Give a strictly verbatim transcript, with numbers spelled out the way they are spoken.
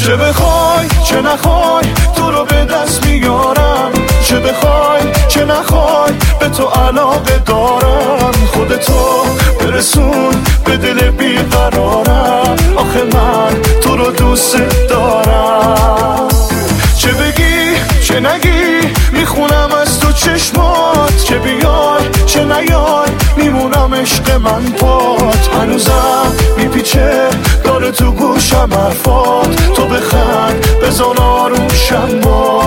چه بخوای چه نخوای تو رو به دست میارم، چه بخوای چه نخوای به تو علاقه دارم. خودتو برسون به دل بیقرارم، آخه من تو رو دوست دارم. چه بگی چه نگی میخونم از تو چشمات، چه بیای چه نیای میمونم عشق من پات. هنوزم میپیچه داره تو گوشم حرفات، تو بخند بزن آروشم با